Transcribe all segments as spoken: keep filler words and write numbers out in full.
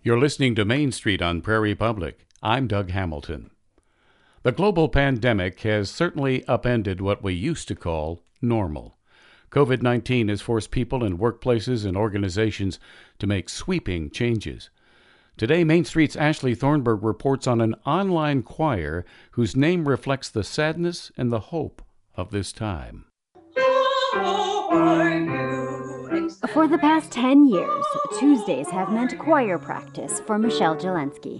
You're listening to Main Street on Prairie Public. I'm Doug Hamilton. The global pandemic has certainly upended what we used to call normal. covid nineteen has forced people in workplaces and organizations to make sweeping changes. Today, Main Street's Ashley Thornburg reports on an online choir whose name reflects the sadness and the hope of this time. For the past ten years, Tuesdays have meant choir practice for Michelle Jelensky.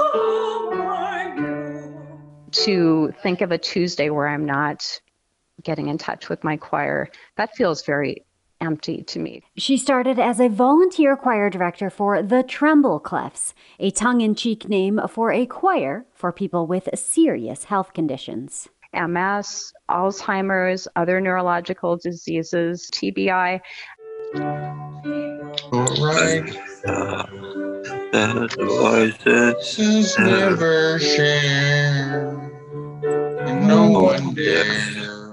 To think of a Tuesday where I'm not getting in touch with my choir, that feels very empty to me. She started as a volunteer choir director for the Tremble Clefs, a tongue-in-cheek name for a choir for people with serious health conditions. M S, Alzheimer's, other neurological diseases, T B I. All right. Uh, that voices never share, and no one dare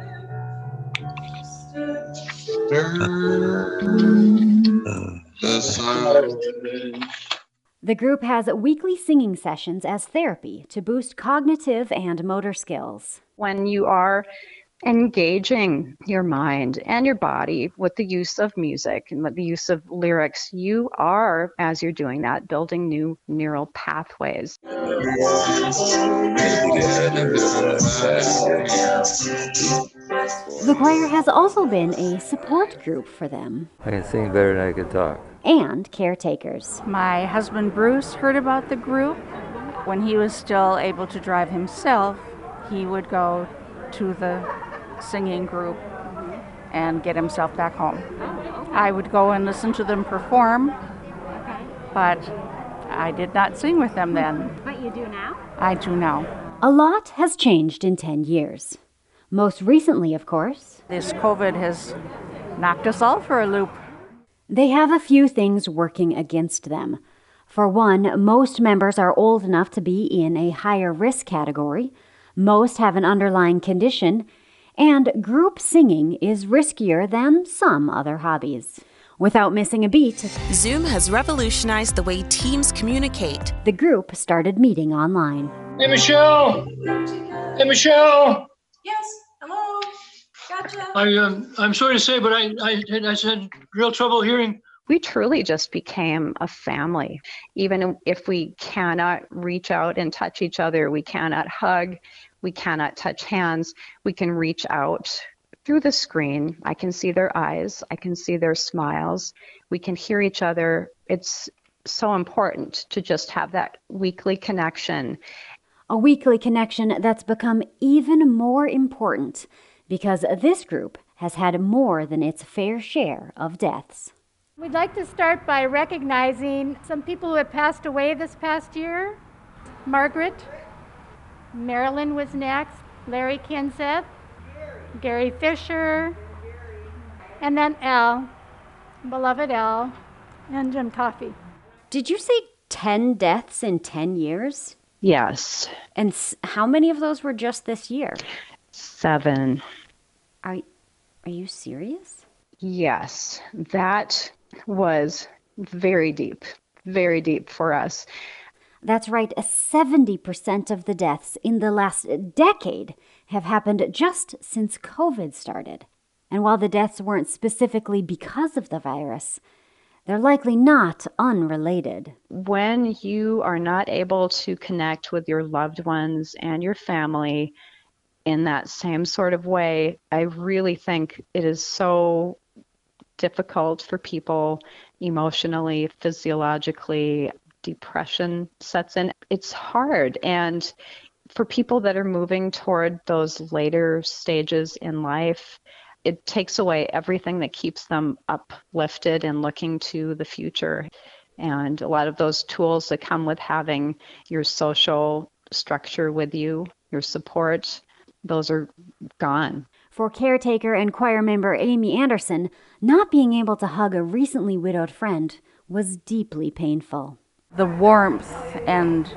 stir the silence. The group has weekly singing sessions as therapy to boost cognitive and motor skills. When you are engaging your mind and your body with the use of music and with the use of lyrics, you are, as you're doing that, building new neural pathways. The choir has also been a support group for them. I can sing better than I can talk. And caretakers. My husband Bruce heard about the group. When he was still able to drive himself, he would go to the singing group and get himself back home. I would go and listen to them perform, but I did not sing with them then. But you do now? I do now. A lot has changed in ten years. Most recently, of course, this COVID has knocked us all for a loop. They have a few things working against them. For one, most members are old enough to be in a higher risk category. Most have an underlying condition, and group singing is riskier than some other hobbies. Without missing a beat, Zoom has revolutionized the way teams communicate. The group started meeting online. Hey, Michelle! Hey, Michelle! Yes, hello, gotcha. I, um, I'm sorry to say, but I, I, I had real trouble hearing. We truly just became a family. Even if we cannot reach out and touch each other, we cannot hug, we cannot touch hands, we can reach out through the screen. I can see their eyes, I can see their smiles, we can hear each other. It's so important to just have that weekly connection. A weekly connection that's become even more important because this group has had more than its fair share of deaths. We'd like to start by recognizing some people who have passed away this past year. Margaret, Marilyn was next, Larry Kinseth, Gary Fisher, and then Al, beloved Al, and Jim Coffey. Did you say ten deaths in ten years? Yes. And s- how many of those were just this year? Seven. Are, are you serious? Yes, that was very deep, very deep for us. That's right, seventy percent of the deaths in the last decade have happened just since COVID started. And while the deaths weren't specifically because of the virus, they're likely not unrelated. When you are not able to connect with your loved ones and your family in that same sort of way, I really think it is so difficult for people emotionally, physiologically. Depression sets in. It's hard. And for people that are moving toward those later stages in life, it takes away everything that keeps them uplifted and looking to the future. And a lot of those tools that come with having your social structure with you, your support, those are gone. For caretaker and choir member Amy Anderson, not being able to hug a recently widowed friend was deeply painful. The warmth and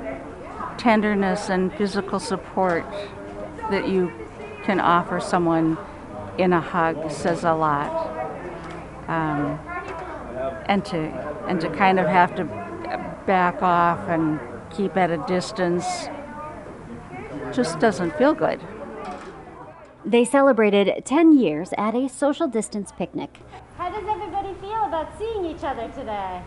tenderness and physical support that you can offer someone in a hug says a lot. Um, and to and to kind of have to back off and keep at a distance. Just doesn't feel good. They celebrated ten years at a social distance picnic. How does everybody feel about seeing each other today?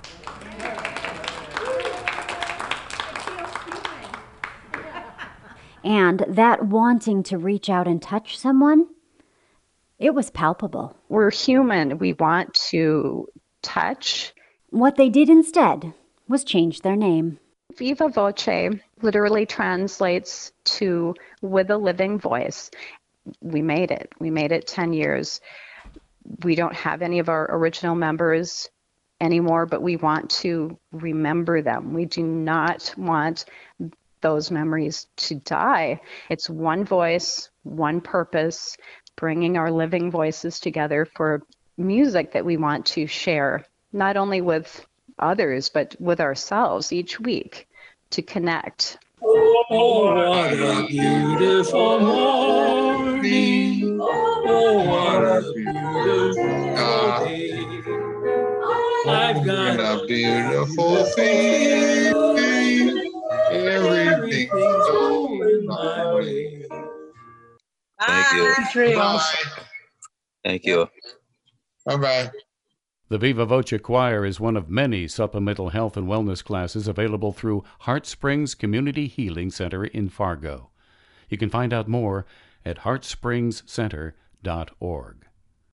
And that wanting to reach out and touch someone, it was palpable. We're human. We want to touch. What they did instead was change their name. Viva Voce literally translates to with a living voice. We made it. We made it ten years. We don't have any of our original members anymore, but we want to remember them. We do not want those memories to die. It's one voice, one purpose, bringing our living voices together for music that we want to share, not only with others, but with ourselves each week to connect. Oh, what a beautiful morning. Oh, what a beautiful day. I've got a beautiful feeling. Everything's going my way. Thank you. Bye. Thank you. Bye-bye. The Viva Voce Choir is one of many supplemental health and wellness classes available through Heart Springs Community Healing Center in Fargo. You can find out more at heart springs center dot org.